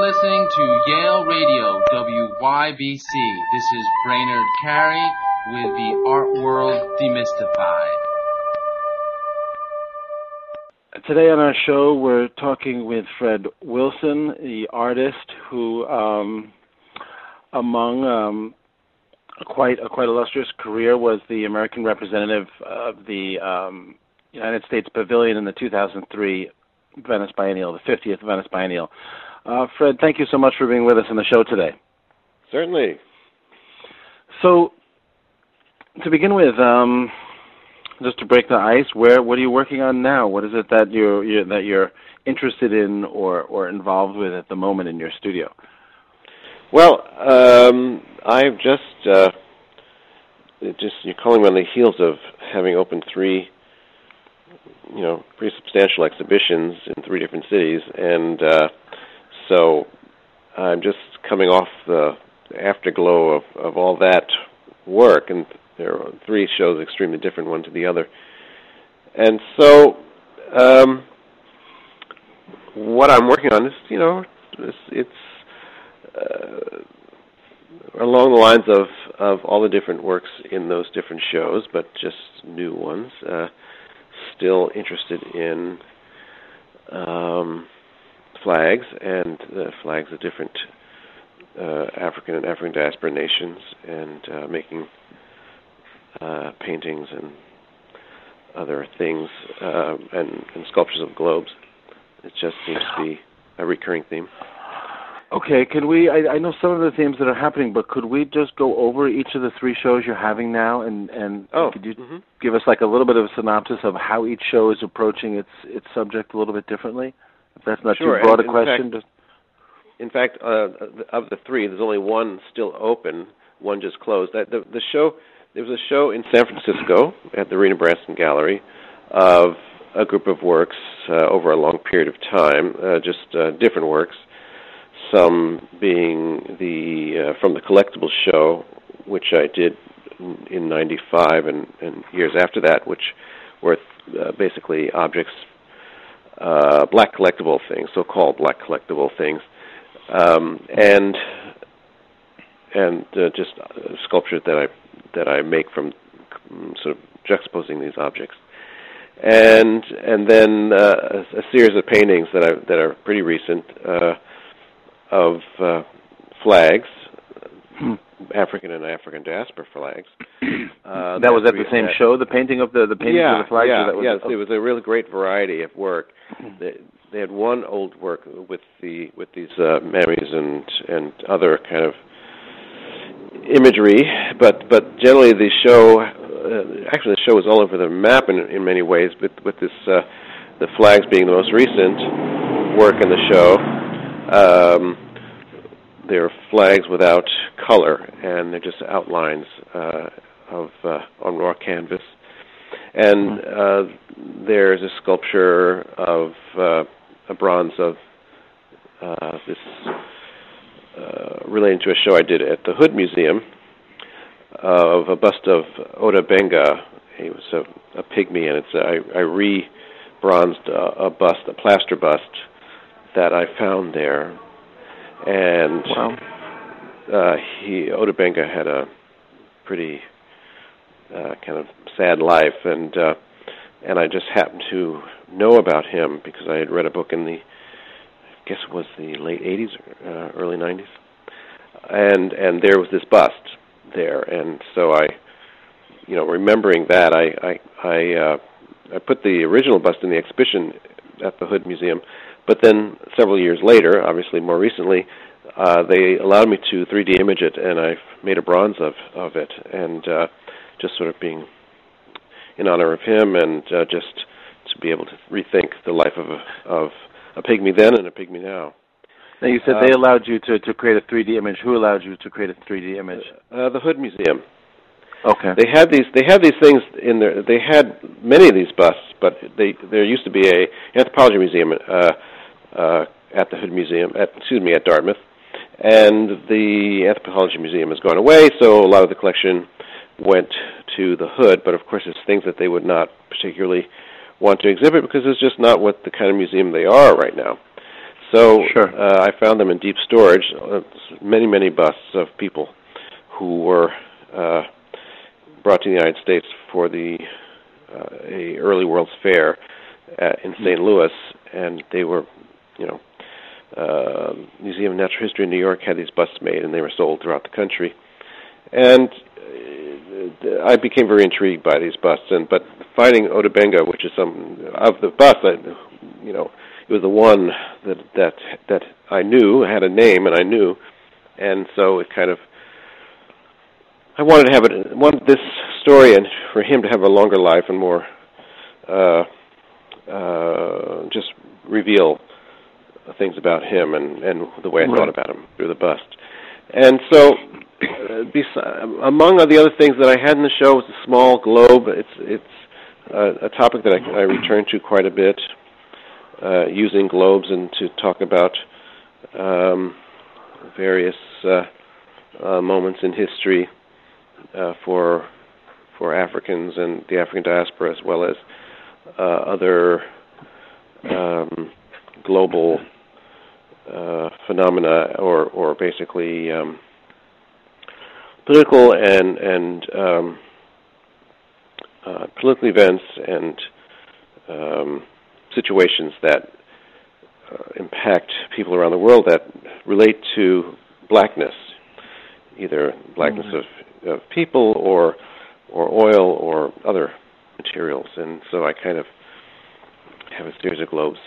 listening to Yale Radio, WYBC. This is Brainerd Carey with the Art World Demystified. Today on our show, we're talking with Fred Wilson, the artist who, among quite illustrious career, was the American representative of the United States Pavilion in the 2003 Venice Biennial, the 50th Venice Biennial. Fred, thank you so much for being with us on the show today. Certainly. So, to begin with, just to break the ice, what are you working on now? What is it that you're interested in or involved with at the moment in your studio? Well, I've just you're calling me on the heels of having opened three pretty substantial exhibitions in three different cities, and so I'm just coming off the afterglow of all that work, and there are three shows extremely different one to the other. And so what I'm working on is, it's along the lines of all the different works in those different shows, but just new ones. Still interested in flags and the flags of different African and African diaspora nations, and making paintings and other things, and sculptures of globes. It just seems to be a recurring theme. Okay, can we, I know some of the themes that are happening, but could we just go over each of the three shows you're having now, and could you give us like a little bit of a synopsis of how each show is approaching its subject a little bit differently? If that's not too broad a question. In fact, of the three, there's only one still open, one just closed. There was a show in San Francisco at the Rena Branson Gallery of a group of works over a long period of time, just different works. Some being from the Collectibles show, which I did in '95 and years after that, which were basically objects, black collectible things, so-called black collectible things, and just sculptures that I make from sort of juxtaposing these objects, and then a series of paintings that are pretty recent. Of flags, African and African diaspora flags. That was at the same show, the painting of the painting of the flags? Yes, it was a really great variety of work. They had one old work with these memories and other kind of imagery, but generally the show, actually the show was all over the map in many ways, but with this, the flags being the most recent work in the show. They're flags without color, and they're just outlines on raw canvas. And there's a sculpture of a bronze of this relating to a show I did at the Hood Museum of a bust of Oda Benga. He was a pygmy, and I re-bronzed a bust, a plaster bust that I found there, and Oda Benga had a pretty kind of sad life, and I just happened to know about him because I had read a book in I guess it was the late '80s, early '90s, and there was this bust there, and so remembering that, I put the original bust in the exhibition at the Hood Museum. But then several years later, obviously more recently, they allowed me to 3D image it, and I've made a bronze of it, and just sort of being in honor of him, and just to be able to rethink the life of a pygmy then and a pygmy now. Now you said they allowed you to create a 3D image. Who allowed you to create a 3D image? The Hood Museum. Okay. They had these things in there. They had many of these busts, but there used to be an anthropology museum at the Hood Museum, at Dartmouth, and the Anthropology Museum has gone away, so a lot of the collection went to the Hood, but of course it's things that they would not particularly want to exhibit because it's just not what the kind of museum they are right now. So sure. I found them in deep storage, many busts of people who were brought to the United States for the a early World's Fair in St. Louis, and they were, Museum of Natural History in New York had these busts made, and they were sold throughout the country. And I became very intrigued by these busts, but finding Odubenga, which is some of the busts, it was the one that I knew had a name, and I knew, and so it kind of, I wanted this story and for him to have a longer life and more, just reveal things about him and the way I thought about him through the bust. And so, among the other things that I had in the show was a small globe. It's a topic that I return to quite a bit, using globes and to talk about various moments in history for Africans and the African diaspora, as well as other global phenomena, or basically political and political events and situations that impact people around the world that relate to blackness, either blackness of people or oil or other materials. And so I kind of have a series of globes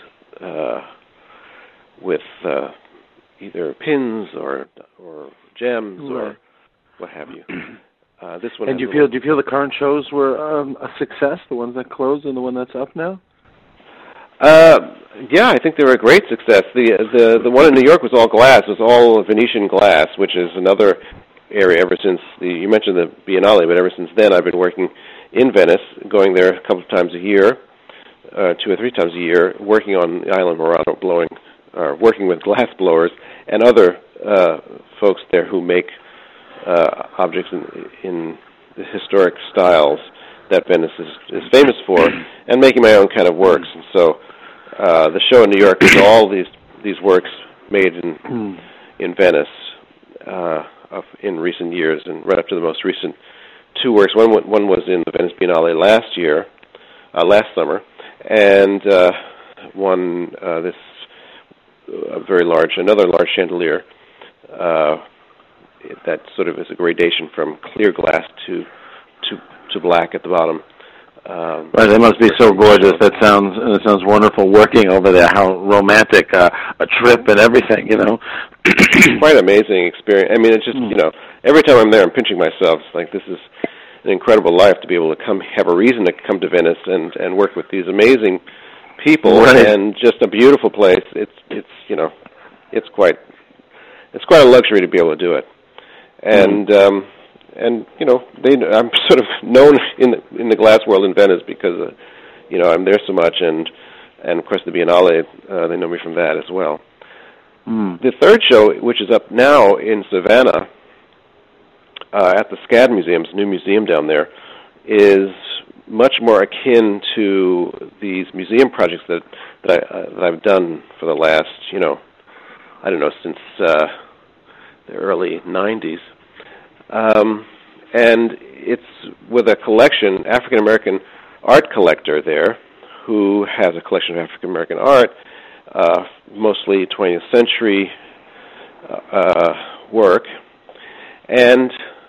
with either pins or gems or what have you. This one. And do you feel the current shows were a success? The ones that closed and the one that's up now? Yeah, I think they were a great success. The one in New York was all glass. It was all Venetian glass, which is another area ever since you mentioned the Biennale, but ever since then I've been working in Venice, going there a couple of times a year, 2 or 3 times a year, working on the island of Murano, working with glass blowers and other folks there who make objects in the historic styles that Venice is famous for, and making my own kind of works. And so the show in New York is all these works made in Venice in recent years, and right up to the most recent 2 works. One was in the Venice Biennale last summer, and one another large chandelier that sort of is a gradation from clear glass to black at the bottom. Right, it must be so gorgeous. It sounds wonderful working over there. How romantic, a trip and everything, Quite amazing experience. I mean, it's just, every time I'm there, I'm pinching myself. It's like, this is an incredible life to be able to have a reason to come to Venice and work with these amazing people, right. And just a beautiful place. It's quite a luxury to be able to do it. And I'm sort of known in the glass world in Venice because I'm there so much, and of course the Biennale, they know me from that as well. The third show, which is up now in Savannah at the SCAD Museum, it's a new museum down there, is much more akin to these museum projects that I've done for the last since the early 90s. And it's with a collection, African-American art collector there, who has a collection of African-American art, mostly 20th century work. And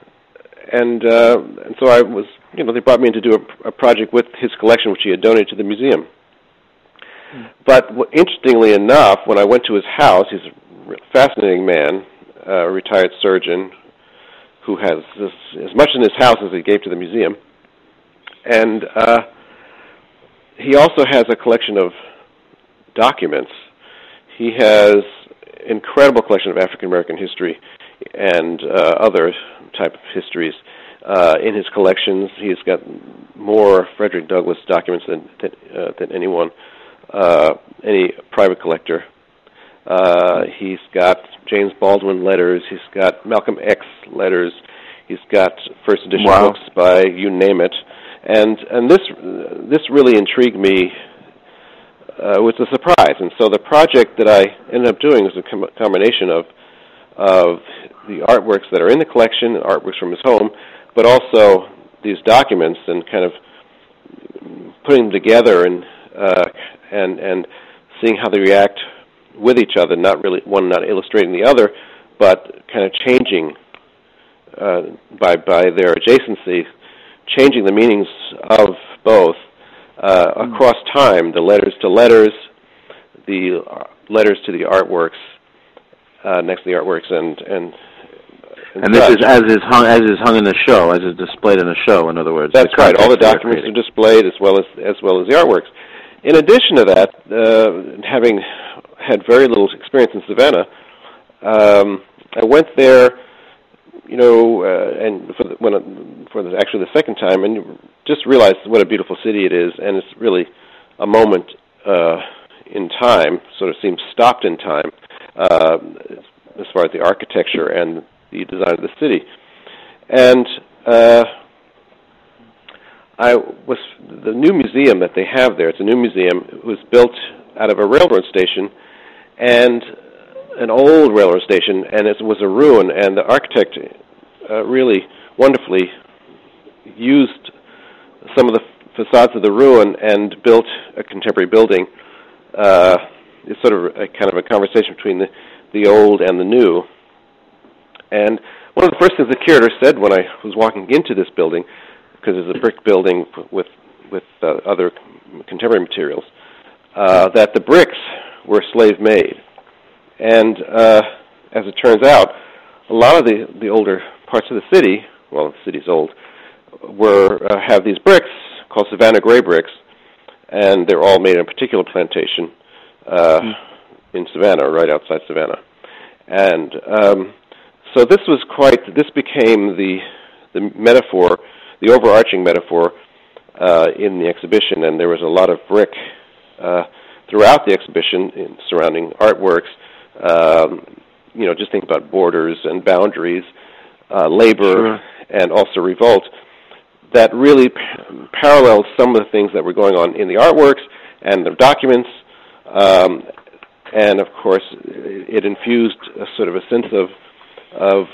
so I was, they brought me in to do a project with his collection, which he had donated to the museum. But interestingly enough, when I went to his house, he's a fascinating man, a retired surgeon, who has as much in his house as he gave to the museum. And he also has a collection of documents. He has an incredible collection of African-American history and other type of histories in his collections. He's got more Frederick Douglass documents than anyone, any private collector. He's got James Baldwin letters. He's got Malcolm X letters. He's got first edition books by you name it. And this really intrigued me was a surprise. And so the project that I ended up doing was a combination of the artworks that are in the collection, artworks from his home, but also these documents, and kind of putting them together and seeing how they react with each other, not really one not illustrating the other, but kind of changing by their adjacency, changing the meanings of both across time. The letters to letters, the letters to the artworks, next to the artworks, and this is as is hung in the show, as is displayed in the show. In other words, that's right. All the documents are displayed as well as the artworks. In addition to that, having had very little experience in Savannah, I went there, and actually the second time, and just realized what a beautiful city it is, and it's really a moment in time, sort of seems stopped in time, as far as the architecture and the design of the city. And the new museum that they have there, it's a new museum, it was built out of a railroad station, and an old railroad station, and it was a ruin, and the architect really wonderfully used some of the facades of the ruin and built a contemporary building. It's sort of a kind of a conversation between the old and the new. And one of the first things the curator said when I was walking into this building, because it's a brick building with other contemporary materials, that the bricks were slave-made. And as it turns out, a lot of the older parts of the city, well, the city's old, have these bricks called Savannah Gray bricks, and they're all made in a particular plantation in Savannah, right outside Savannah. And so this became the metaphor, the overarching metaphor in the exhibition, and there was a lot of brick throughout the exhibition surrounding artworks. Just think about borders and boundaries, labor, sure, and also revolt. That really parallels some of the things that were going on in the artworks and the documents, and of course, it infused a sort of a sense of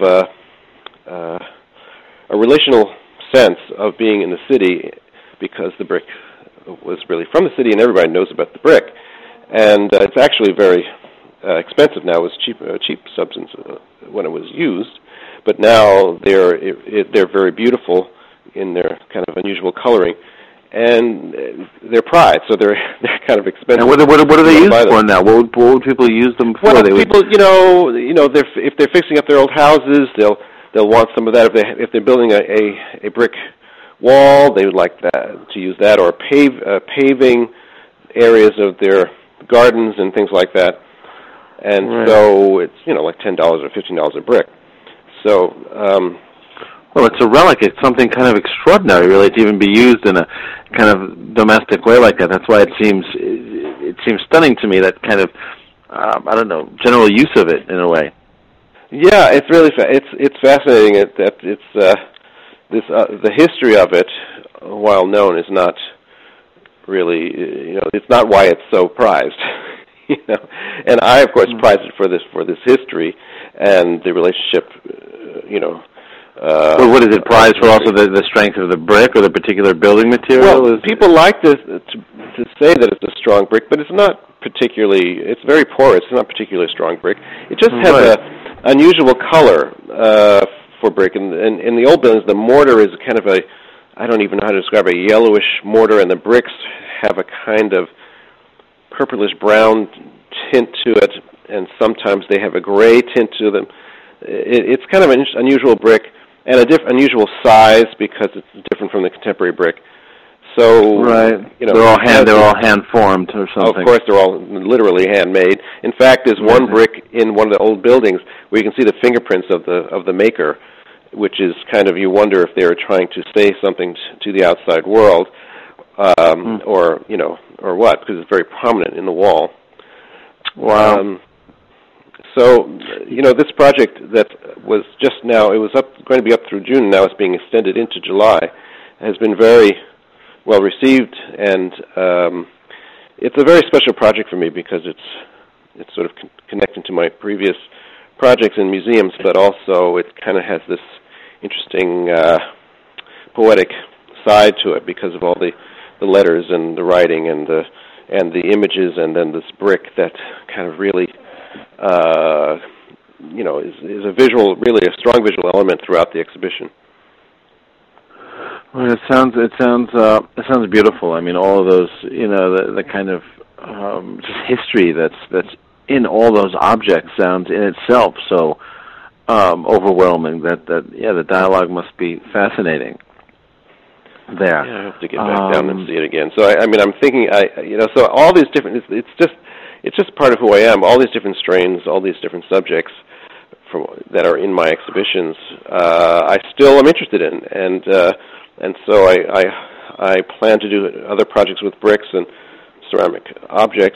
a relational sense of being in the city, because the brick was really from the city, and everybody knows about the brick. And it's actually very expensive now. It was cheap substance when it was used, but now they're very beautiful in their kind of unusual coloring, and they're prized, so they're kind of expensive. And what are they used for now? What would people use them for? Well, people, if they're fixing up their old houses, they'll want some of that. If they're building a brick wall, they would like that to use that, or paving areas of their gardens and things like that. And right. So it's like $10 or $15 a brick. So. Well, it's a relic. It's something kind of extraordinary, really, to even be used in a kind of domestic way like that. That's why it seems stunning to me, that kind of general use of it in a way. Yeah, it's really it's fascinating that it's the history of it, while known, is not really it's not why it's so prized. And I, of course, prize it for this history and the relationship. What is it prized for? Also the strength of the brick or the particular building material? Well, people like to say that it's a strong brick, but it's not particularly. It's very porous. It's not particularly strong brick. It just has an unusual color for brick. And in the old buildings, the mortar is kind of I don't even know how to describe it, a yellowish mortar, and the bricks have a kind of purplish brown tint to it, and sometimes they have a gray tint to them. It's kind of an unusual brick, and unusual size, because it's different from the contemporary brick. So, right, they're all hand formed or something. Of course, they're all literally handmade. In fact, there's one brick in one of the old buildings where you can see the fingerprints of the maker, which is kind of, you wonder if they were trying to say something to the outside world, or what, because it's very prominent in the wall. Wow. So, this project that was just now, it was going to be up through June, now it's being extended into July, has been very well received, and it's a very special project for me because it's sort of connecting to my previous projects in museums, but also it kind of has this interesting poetic side to it because of all the letters and the writing and the images, and then this brick that kind of really is a visual, really a strong visual element throughout the exhibition. Well, it sounds beautiful. I mean, all of those, the kind of just history that's in all those objects sounds in itself so overwhelming that the dialogue must be fascinating. There. Yeah, I have to get back down and see it again. So I'm thinking, so all these different. It's just part of who I am. All these different strains, all these different subjects that are in my exhibitions, I still am interested in, and so I plan to do other projects with bricks and ceramic objects,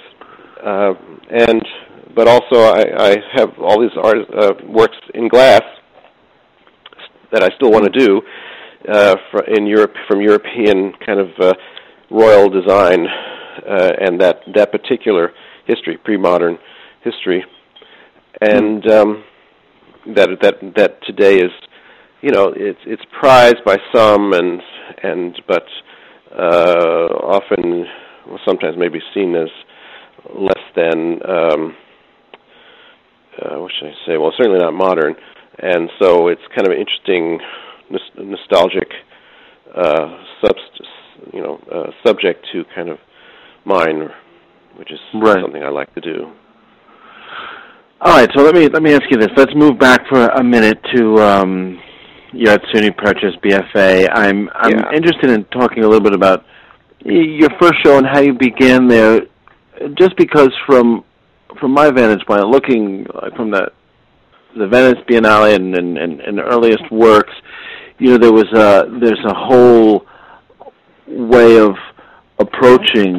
but also I have all these works in glass that I still want to do. In Europe, from European kind of royal design, and that particular history, pre-modern history, and that today is, it's prized by some, but often, sometimes maybe seen as less than, what should I say? Well, certainly not modern, and so it's kind of interesting. Nostalgic subject to kind of mine, which is something I like to do. All right, so let me ask you this. Let's move back for a minute to your at SUNY Purchase BFA. I'm interested in talking a little bit about your first show and how you began there. Just because from my vantage point, looking from the Venice Biennale and earliest works, there's a whole way of approaching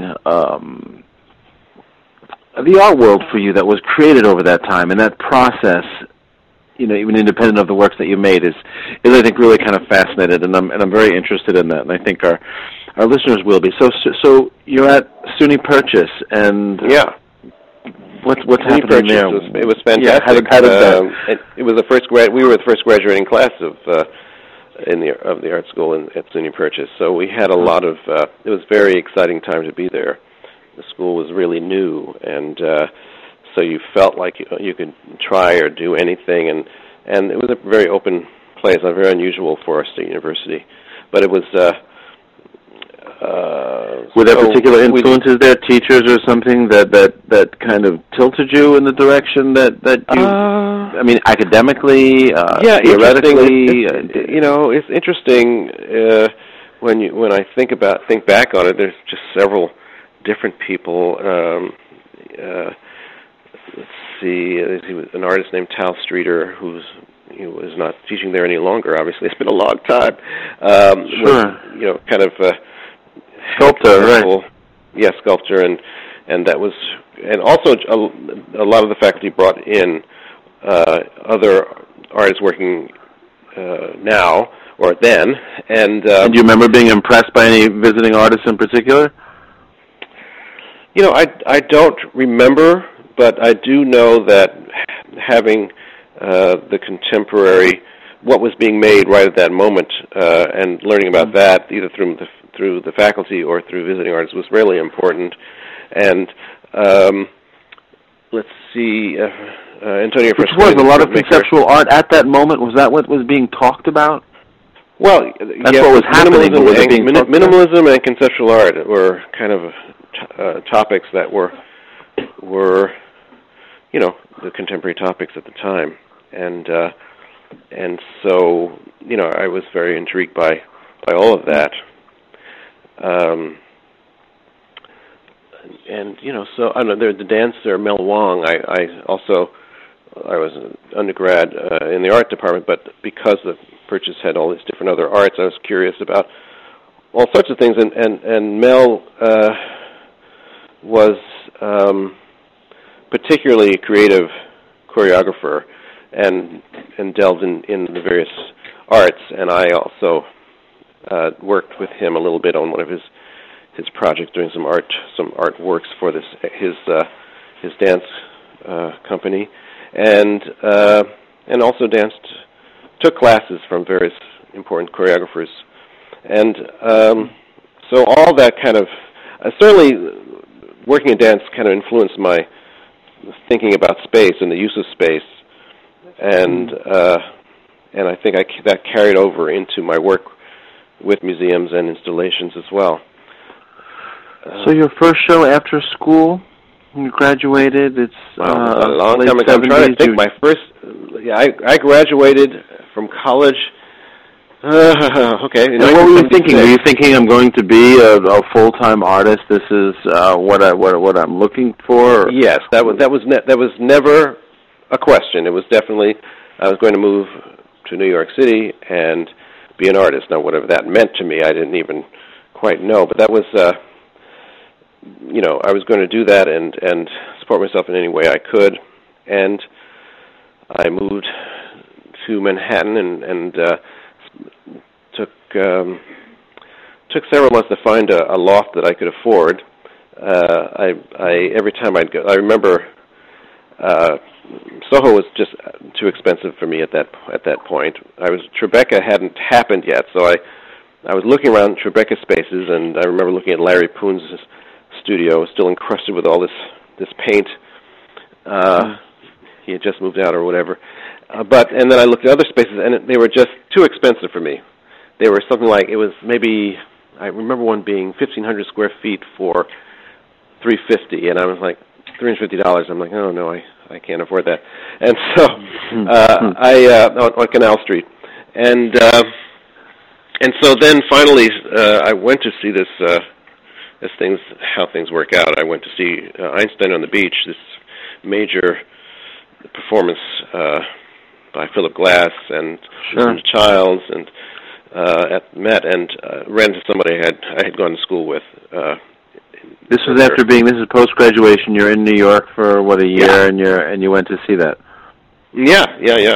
the art world for you that was created over that time, and that process, even independent of the works that you made, is I think really kind of fascinated, and I'm very interested in that, and I think our listeners will be. So you're at SUNY Purchase, and what's happening there? It was fantastic. Yeah, how did that? It was the first we were the first graduating class of the art school at SUNY Purchase. So we had a lot of. It was a very exciting time to be there. The school was really new, and so you felt like you could try or do anything, and it was a very open place, very unusual for a state university. But it was. Were there particular influences there, teachers or something that kind of tilted you in the direction that you? Academically, theoretically. It's interesting when I think back on it. There's just several different people. Let's see. He was an artist named Tal Streeter, he was not teaching there any longer. Obviously, it's been a long time. Sure. Kind of. Sculptor, right? Yes, sculptor, and that was, and also a lot of the faculty brought in other artists working now or then, and do you remember being impressed by any visiting artists in particular? I don't remember, but I do know that having the contemporary, what was being made right at that moment, and learning about that either through the faculty or through visiting artists was really important. And let's see, Antonio Fresco. Which was a lot of conceptual art at that moment. Was that what was being talked about? Well, that's what was happening. Minimalism and conceptual art were kind of topics that were the contemporary topics at the time, and so I was very intrigued by all of that. So I don't know. There's the dancer Mel Wong. I was an undergrad in the art department, but because the Purchase had all these different other arts, I was curious about all sorts of things. And Mel was particularly creative choreographer and delved in the various arts. And I also worked with him a little bit on one of his his project, doing some artworks for his dance company, and also took classes from various important choreographers, and so all that kind of certainly working in dance kind of influenced my thinking about space and the use of space, and I think that carried over into my work with museums and installations as well. So your first show after school, when you graduated, it's a long time ago. 70s. I'm trying to think. My first, I graduated from college. Okay. And what were you thinking? Were you thinking I'm going to be a full-time artist? This is what I'm looking for? Or? Yes, that was never a question. It was definitely I was going to move to New York City and be an artist. Now, whatever that meant to me, I didn't even quite know. But that was, I was going to do that and support myself in any way I could. And I moved to Manhattan and took several months to find a loft that I could afford. Every time I'd go, I remember Soho was just too expensive for me at that point. Tribeca hadn't happened yet, so I was looking around Tribeca spaces, and I remember looking at Larry Poon's studio, still encrusted with all this paint. He had just moved out or whatever. And then I looked at other spaces, and they were just too expensive for me. They were something like, it was maybe, I remember one being 1,500 square feet for $350, and I was like, $350. I'm like, oh no, I can't afford that. And so on Canal Street, and so then finally I went to see how things work out. I went to see Einstein on the Beach, this major performance by Philip Glass and Susan Childs and at Met, and ran into somebody I had gone to school with. This was after this is post-graduation. You're in New York for, a year, and you went to see that. Yeah.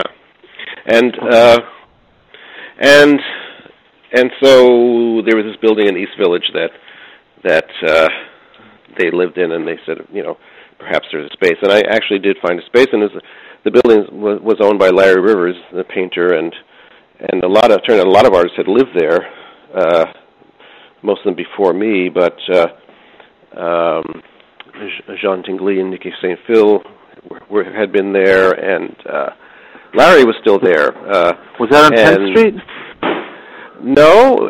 And so there was this building in East Village that they lived in, and they said, perhaps there's a space. And I actually did find a space, and the building was owned by Larry Rivers, the painter, and turned out a lot of artists had lived there, most of them before me, but Jean Tinguely and Nikki St. Phil had been there, and Larry was still there. Was that on 10th Street? No,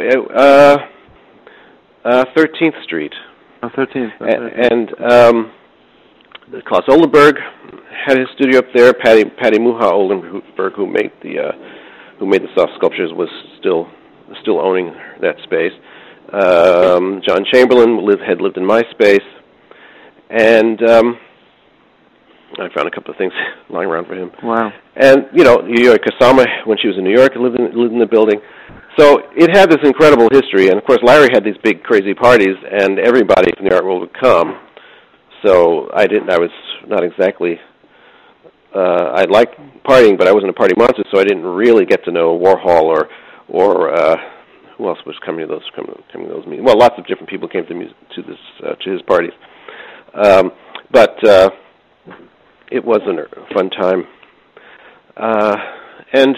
13th Street. Oh, 13th. And Klaus Oldenburg had his studio up there. Patty Muha Oldenburg, who made the soft sculptures, was still owning that space. John Chamberlain had lived in my space, and I found a couple of things lying around for him. Wow! And Yuyoi Kusama, when she was in New York, lived in the building. So it had this incredible history, and of course Larry had these big crazy parties, and everybody from the art world would come. So I was not exactly. I liked partying, but I wasn't a party monster, so I didn't really get to know Warhol or who else was coming to those meetings? Well, lots of different people came to his parties, but it wasn't a fun time. And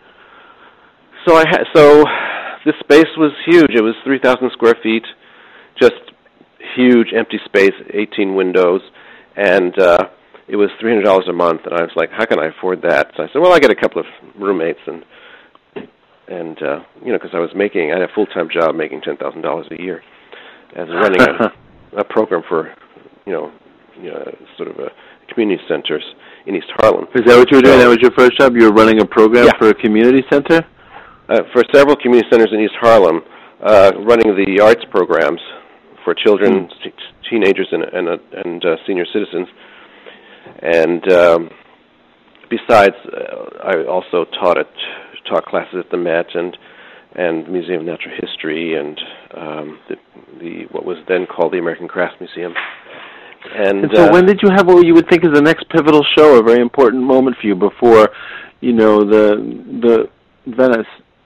so this space was huge. It was 3,000 square feet, just huge empty space, 18 windows, and it was $300 a month. And I was like, how can I afford that? So I said, well, I get a couple of roommates and because I had a full-time job making $10,000 a year as running a program for, sort of a community centers in East Harlem. Is that what you were doing? That was your first job? You were running a program for a community center? For several community centers in East Harlem, running the arts programs for children, teenagers, and senior citizens. And besides, I also taught classes at the Met and Museum of Natural History and the what was then called the American Crafts Museum. And so when did you have what you would think is the next pivotal show, a very important moment for you before, the Venice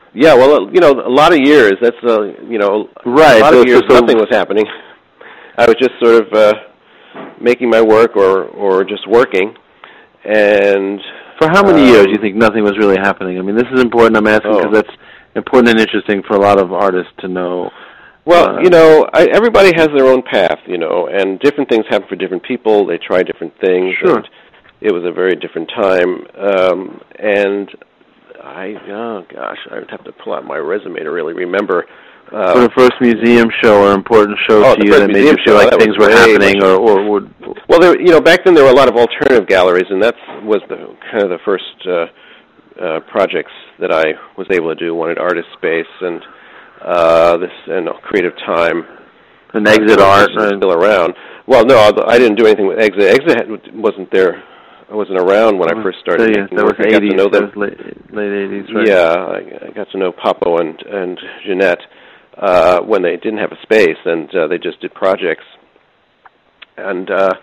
Yeah, well, a lot of years. That's right. A lot of years nothing was happening. I was just sort of making my work or just working. And for how many years do you think nothing was really happening? I mean, this is important. I'm asking because that's important and interesting for a lot of artists to know. Well, everybody has their own path, and different things happen for different people. They try different things. Sure. And it was a very different time, and I would have to pull out my resume to really remember. For the first museum show or important show to you that made you feel like things were happening, or would... Well, back then there were a lot of alternative galleries, and that was the first projects that I was able to do. One at Artist Space and Creative Time. And Exit Art still around. Well, no, I didn't do anything with Exit. Exit wasn't there. I wasn't around when I first started making that work. Was 80s. That was late 80s, right? Yeah, I got to know Papo and Jeanette when they didn't have a space, and they just did projects. And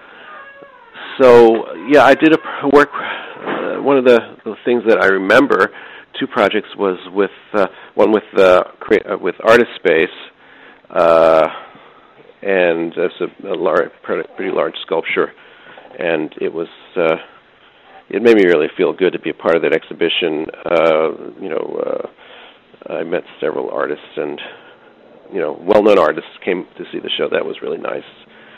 so, yeah, I did a work. One of the things that I remember, 2 projects, was with one with Artist Space, and it's a pretty large sculpture, and it was. It made me really feel good to be a part of that exhibition. I met several artists, and well-known artists came to see the show. That was really nice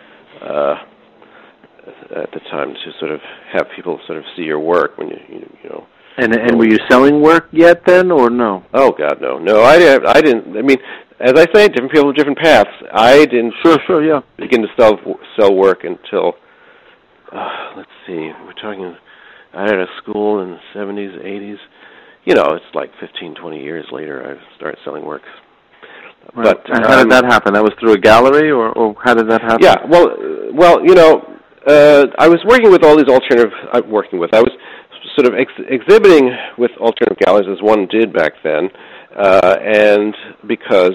at the time to sort of have people sort of see your work when you know. And were you selling work yet then, or no? Oh God, no. I didn't. I mean, as I say, different people have different paths. I didn't. Sure, yeah. Begin to sell work until let's see. We're talking. I had a school in the 70s, 80s. It's like 15, 20 years later I started selling work. Right. But and how did that happen? That was through a gallery, or how did that happen? Yeah, well, I was working with all these alternative. I was sort of exhibiting with alternative galleries as one did back then, and because.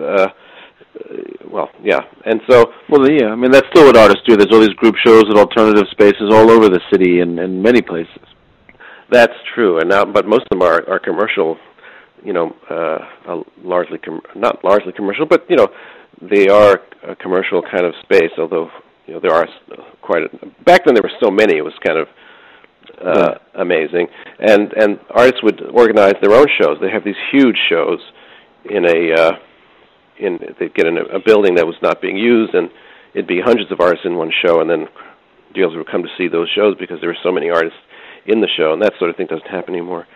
And so... Well, yeah, I mean, that's still what artists do. There's all these group shows at alternative spaces all over the city and many places. That's true, but most of them are commercial, not largely commercial, but, they are a commercial kind of space, although, there are back then there were so many, it was kind of amazing. And artists would organize their own shows. They have these huge shows they'd get in a building that was not being used, and it'd be hundreds of artists in one show, and then dealers would come to see those shows because there were so many artists in the show, and that sort of thing doesn't happen anymore.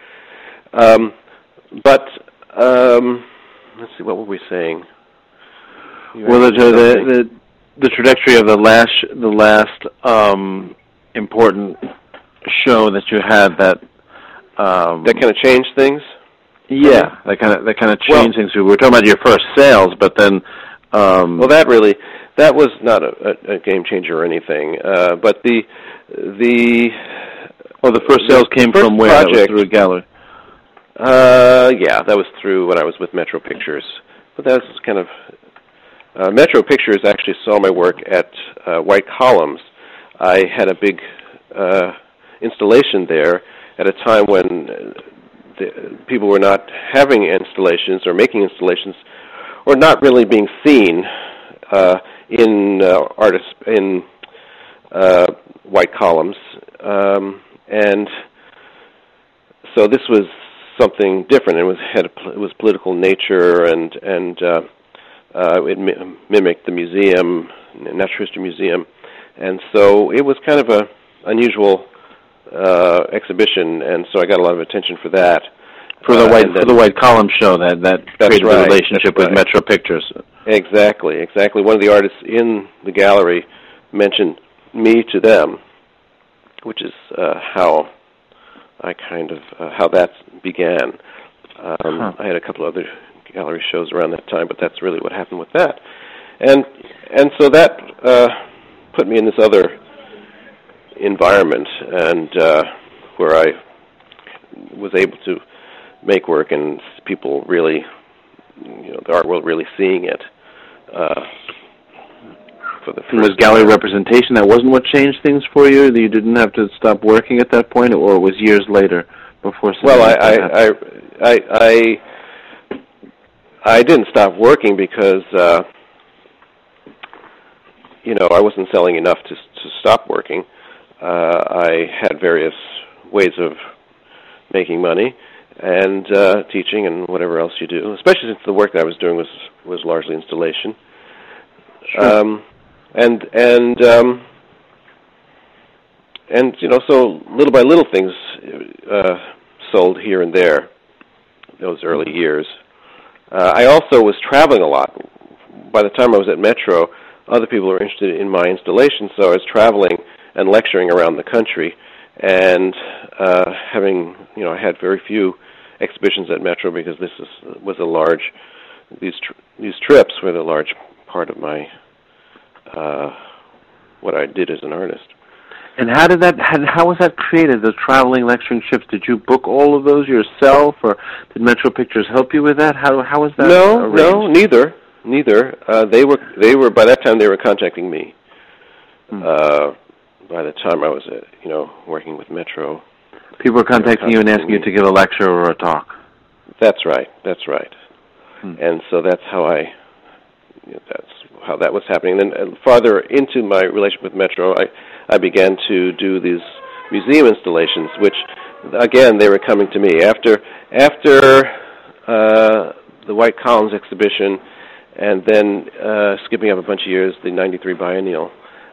Let's see, what were we saying? Well, the trajectory of the last important show that you had that kind of changed things. Yeah, that kind of changed things. We were talking about your first sales, but then that was not a game changer or anything. But the first sales came from where? That was through a gallery. Yeah, that was through when I was with Metro Pictures. But that was kind of Metro Pictures actually saw my work at White Columns. I had a big installation there at a time when people were not having installations or making installations, or not really being seen in White Columns, and so this was something different. It was political nature, and it mimicked the museum, Natural History Museum, and so it was kind of a unusual exhibition, and so I got a lot of attention for that. For the White Column show, that created a relationship with Metro Pictures. Exactly. One of the artists in the gallery mentioned me to them, which is how that began. I had a couple other gallery shows around that time, but that's really what happened with that, and so that put me in this other environment, and where I was able to make work and people really, the art world really seeing it. For the was gallery representation, that wasn't what changed things for you? That you didn't have to stop working at that point, or it was years later before? Well, I didn't stop working because I wasn't selling enough to stop working. I had various ways of making money and teaching and whatever else you do, especially since the work that I was doing was largely installation. Sure. So little by little things sold here and there those early years. I also was traveling a lot. By the time I was at Metro, other people were interested in my installation, so I was traveling and lecturing around the country, and I had very few exhibitions at Metro because these trips were the large part of my what I did as an artist. And how was that created, the traveling lecturing trips? Did you book all of those yourself, or did Metro Pictures help you with that? How was that arranged? No, neither. They were by that time they were contacting me. By the time I was working with Metro. People were contacting you and asking you to give a lecture or a talk. That's right. And so that's how that was happening. And then farther into my relationship with Metro, I began to do these museum installations, which, again, they were coming to me. After the White Columns exhibition, and then skipping up a bunch of years, the 93 Biennial,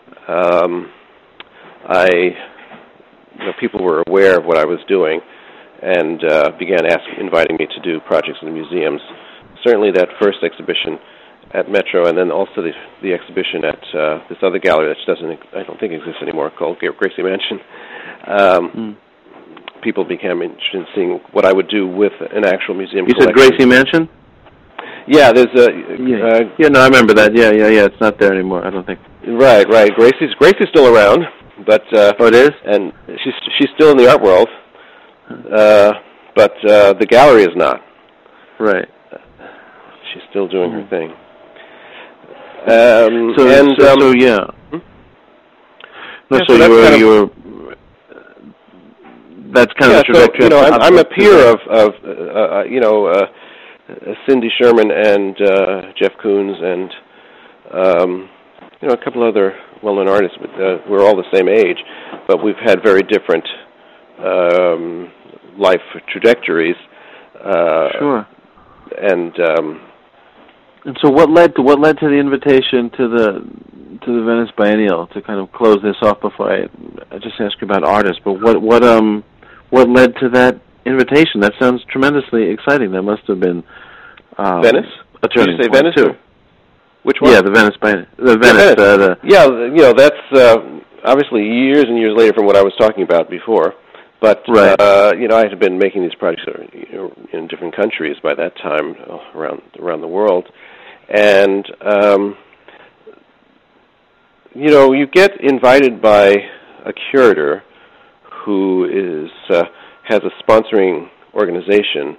people were aware of what I was doing and began inviting me to do projects in the museums. Certainly that first exhibition at Metro, and then also the exhibition at this other gallery that I don't think exists anymore, called Gracie Mansion. People became interested in seeing what I would do with an actual museum collection. You said Gracie Mansion? Yeah, there's a... no, I remember that. Yeah, it's not there anymore, I don't think. Right. Gracie's still around, but... it is? And she's still in the art world, but the gallery is not. Right. She's still doing her thing. That's kind of the trajectory. So, I'm a peer of Cindy Sherman and Jeff Koons and a couple other well-known artists. But we're all the same age, but we've had very different life trajectories. Sure. And so, what led to the invitation to the Venice Biennial, to kind of close this off before I just ask you about artists? But what led to that invitation? That sounds tremendously exciting. That must have been Venice. Did you say Venice too? Which one? Yeah, the Venice Biennial. That's obviously years and years later from what I was talking about before. But right. I had been making these projects in different countries by that time around the world, and you get invited by a curator who has a sponsoring organization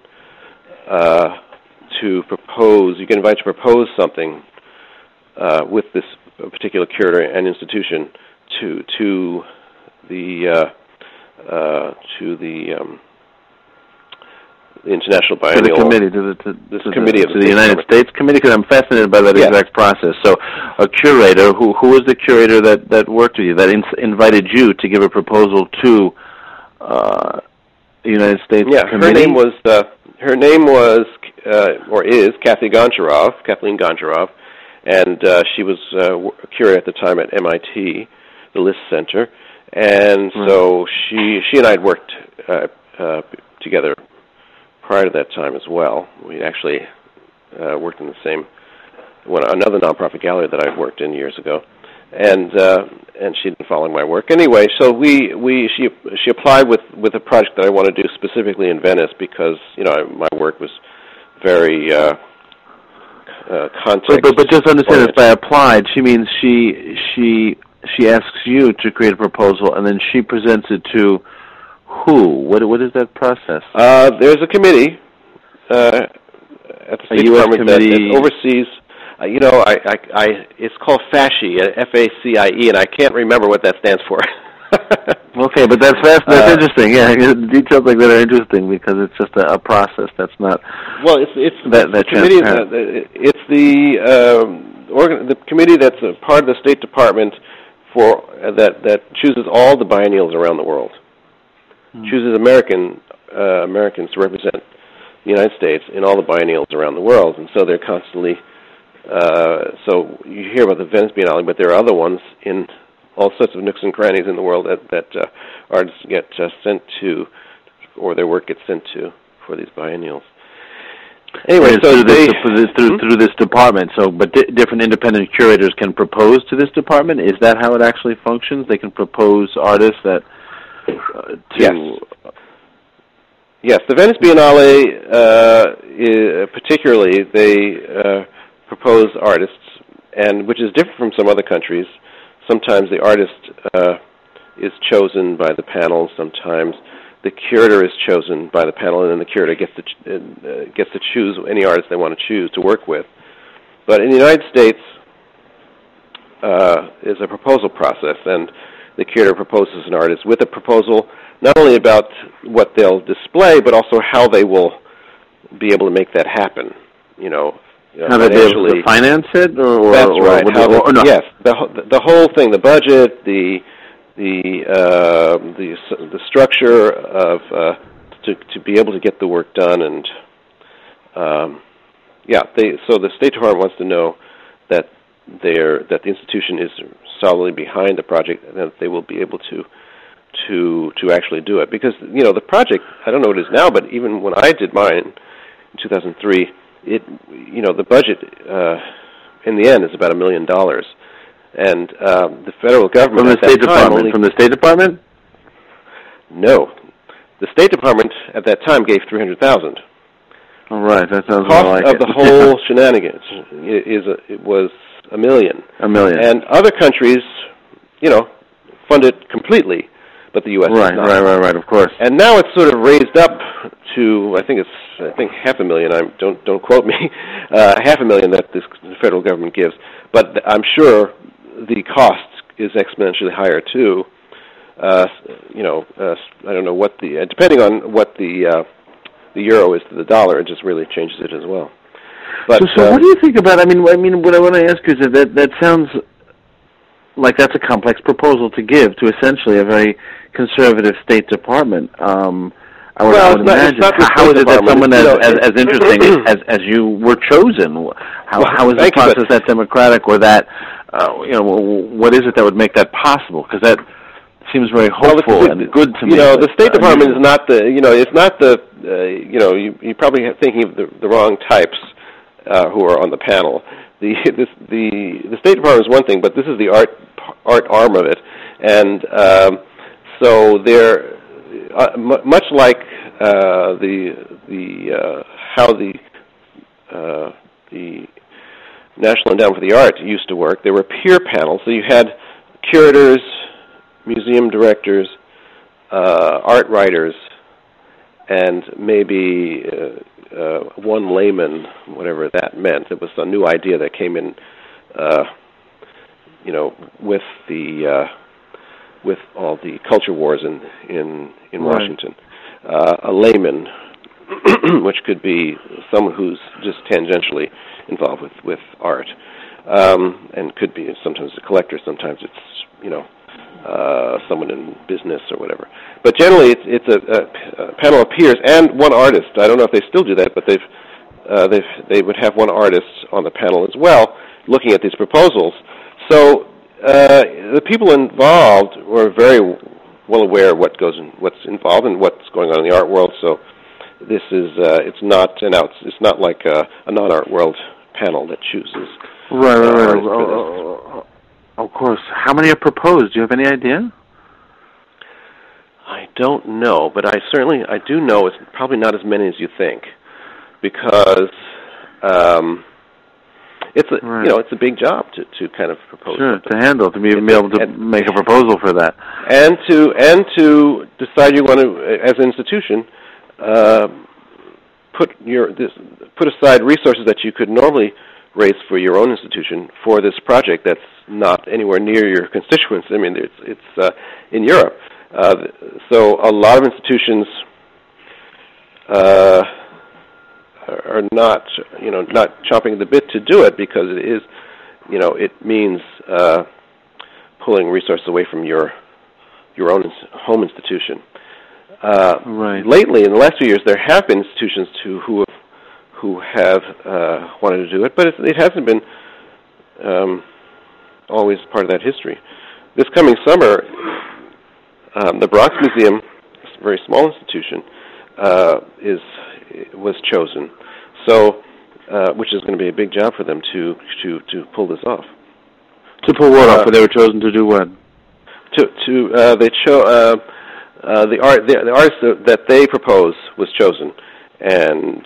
to propose. You get invited to propose something with this particular curator and institution to the International Biennial. To the committee, to the United States Committee, because I'm fascinated by that exact process. So, a curator, who was the curator that worked with you, that invited you to give a proposal to the United States Committee? Her name was or is Kathleen Goncharov, and she was a curator at the time at MIT, the List Center. And so she and I had worked together prior to that time as well. We actually worked in the same another nonprofit gallery that I worked in years ago, and she'd been following my work anyway. So she applied with a project that I wanted to do specifically in Venice because my work was very context. But just understand that by applied, she means she asks you to create a proposal, and then she presents it to who? What is that process? There's a committee at the State Department that oversees. It's called FACIE, FACIE, and I can't remember what that stands for. Okay, but that's interesting. Yeah, details like that are interesting because it's just a process. That's not. Well, it's the committee. It's the committee that's a part of the State Department for that chooses all the biennials around the world. Chooses Americans to represent the United States in all the biennials around the world, and so they're constantly. So you hear about the Venice Biennale, but there are other ones in all sorts of nooks and crannies in the world that artists get sent to, or their work gets sent to for these biennials. Anyway, so through this department. So, but different independent curators can propose to this department. Is that how it actually functions? They can propose artists that. Yes. The Venice Biennale, particularly, they propose artists, and which is different from some other countries. Sometimes the artist is chosen by the panel. Sometimes the curator is chosen by the panel, and then the curator gets to choose any artist they want to choose to work with. But in the United States, is a proposal process, and the curator proposes an artist with a proposal not only about what they'll display, but also how they will be able to make that happen. How they be able to finance it, or that's right. No. Yes, the whole thing, the budget, the structure of to be able to get the work done, and so the State Department wants to know that the institution is solidly behind the project, and that they will be able to actually do it. Because the project, I don't know what it is now, but even when I did mine in 2003. The budget in the end is about $1 million, and the federal government from the State Department. No, the State Department at that time gave $300,000. All right, that sounds more like it. The cost of the whole shenanigans was $1 million. $1 million, and other countries, fund it completely. But the U.S. Right, of course. And now it's sort of raised up to I think $500,000. Don't quote me. $500,000 that the federal government gives, but I'm sure the cost is exponentially higher too. I don't know what depending on what the euro is to the dollar, it just really changes it as well. But so what do you think about? I mean, what I want to ask you is that sounds like that's a complex proposal to give to essentially a very conservative State Department. I would imagine. How is it that someone as interesting as you were chosen? How is the process that democratic, or that what is it that would make that possible? Because that seems very hopeful and good to me. The State Department is not the. It's not the. You're probably thinking of the wrong types who are on the panel. The State Department is one thing, but this is the art arm of it, and so they're much like how the National Endowment for the Arts used to work. There were peer panels, so you had curators, museum directors, art writers, and maybe one layman, whatever that meant. It was a new idea that came in, with all the culture wars in Washington. A layman, which could be someone who's just tangentially involved with art, and could be sometimes a collector, sometimes it's someone in business or whatever. But generally, it's a panel of peers and one artist. I don't know if they still do that, but they would have one artist on the panel as well, looking at these proposals. So the people involved were very well aware of what's involved and what's going on in the art world. So this is it's not like a non-art world panel that chooses. Right. Of course. How many are proposed? Do you have any idea? I don't know, but I do know it's probably not as many as you think, because it's a big job to kind of propose. Sure, to handle, to be able to make a proposal for that, and to decide you want to, as an institution, put aside resources that you could normally raise for your own institution for this project that's not anywhere near your constituents. I mean, it's in Europe. So a lot of institutions are not chomping at the bit to do it, because it is, it means pulling resources away from your own home institution. Right. Lately, in the last few years, there have been institutions who have wanted to do it, but it hasn't been always part of that history. This coming summer, the Bronx Museum, a very small institution, was chosen. So, which is going to be a big job for them to pull this off. To pull what off? They were chosen to do what? They chose the artist that they propose was chosen, and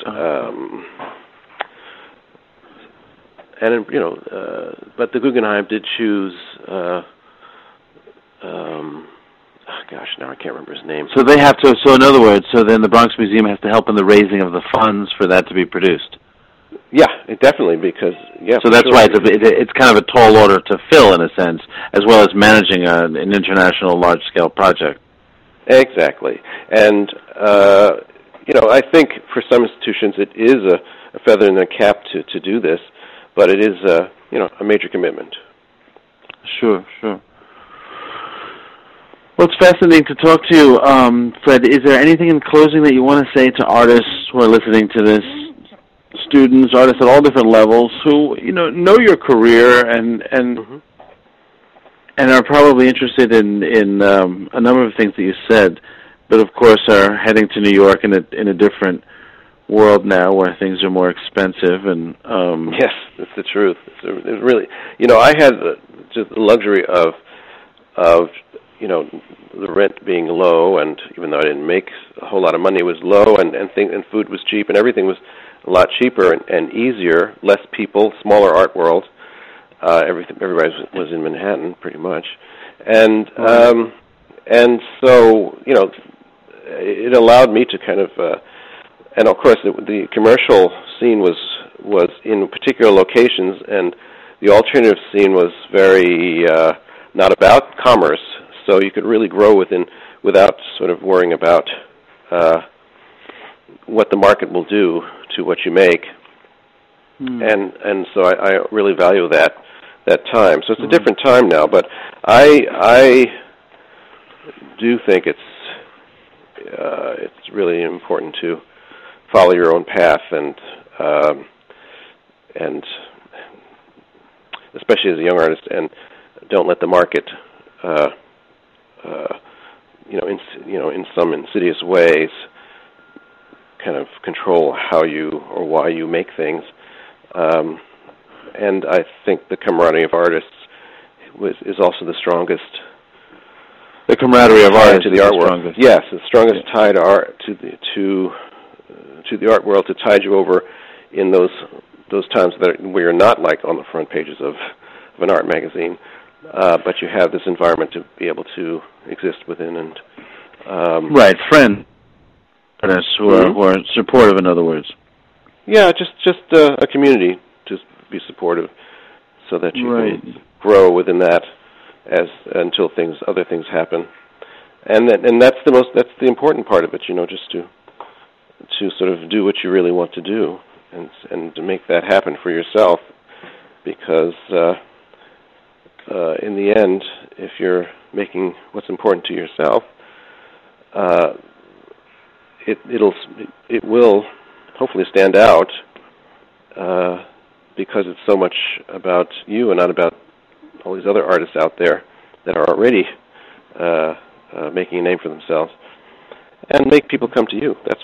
but the Guggenheim did choose. Gosh, now I can't remember his name. So they have to. So in other words, then the Bronx Museum has to help in the raising of the funds for that to be produced. Yeah, definitely, because So that's why it's kind of a tall order to fill, in a sense, as well as managing an international large-scale project. Exactly, and I think for some institutions it is a feather in their cap to do this, but it is a major commitment. Sure. Well, it's fascinating to talk to you, Fred. Is there anything in closing that you want to say to artists who are listening to this? Students, artists at all different levels, who know your career and are probably interested in a number of things that you said, but of course are heading to New York in a different world now where things are more expensive. And yes, that's the truth. It's really, I had just the luxury of the rent being low, and even though I didn't make a whole lot of money, it was low, and food was cheap, and everything was a lot cheaper and easier, less people, smaller art world. Everybody was in Manhattan pretty much, and so it allowed me to kind of, and of course the commercial scene was in particular locations, and the alternative scene was very not about commerce, so you could really grow without sort of worrying about what the market will do to what you make, and so I really value that time. So it's a different time now, but I do think it's really important to follow your own path, and especially as a young artist, and don't let the market in some insidious ways kind of control how you or why you make things. And I think the camaraderie of artists is also the strongest. The camaraderie of artists to the art world. Yes, the strongest tie to art to the art world, to tide you over in those times where you're not like on the front pages of an art magazine, but you have this environment to be able to exist within. And right, friends, artists who are supportive. In other words, yeah, just a community to be supportive, so that you can grow within that until other things happen, and that's the important part of it. Just to sort of do what you really want to do, and to make that happen for yourself, because in the end, if you're making what's important to yourself, it will hopefully stand out, because it's so much about you and not about all these other artists out there that are already making a name for themselves, and make people come to you. That's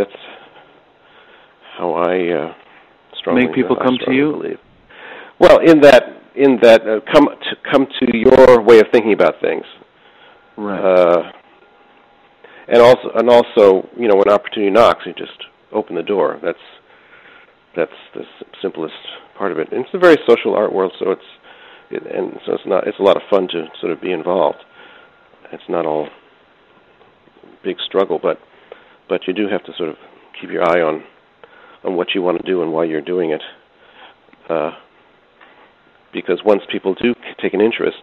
how I strongly make people come to you. Believe. Well, in that come to your way of thinking about things, right? And also, when opportunity knocks, you just open the door. That's the simplest part of it. And it's a very social art world, so it's a lot of fun to sort of be involved. It's not all big struggle, but you do have to sort of keep your eye on what you want to do and why you're doing it, because once people do take an interest,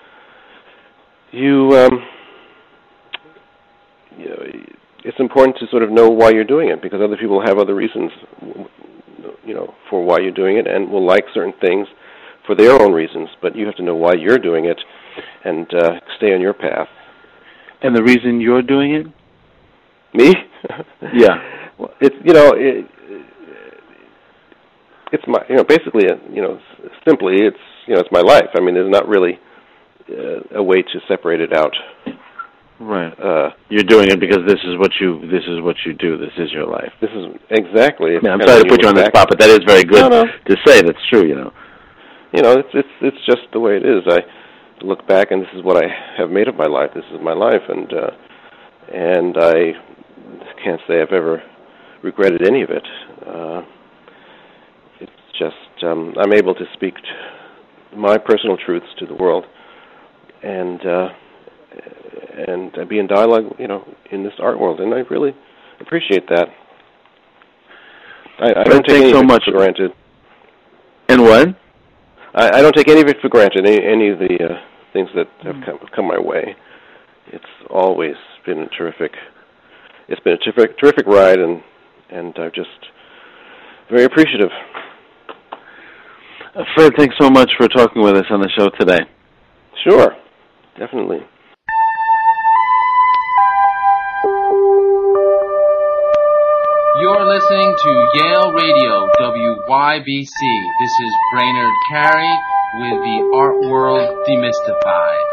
it's important to sort of know why you're doing it, because other people have other reasons, for why you're doing it, and will like certain things for their own reasons. But you have to know why you're doing it, and stay on your path. And the reason you're doing it? Me? Yeah. Well, it's my basically simply it's my life. I mean, there's not really a way to separate it out. Right. You're doing it because this is what you do. This is your life. This is exactly. I'm sorry to put you on the spot, but that is very good to say. That's true. It's just the way it is. I look back, and this is what I have made of my life. This is my life, and I can't say I've ever regretted any of it. It's just I'm able to speak my personal truths to the world, and be in dialogue, in this art world, and I really appreciate that. I don't take any of it for granted. And what? I don't take any of it for granted. Any of the things that have come my way. It's always been a terrific ride, and I'm just very appreciative. Fred, thanks so much for talking with us on the show today. Sure, definitely. You're listening to Yale Radio, WYBC. This is Brainerd Carey with the Art World Demystified.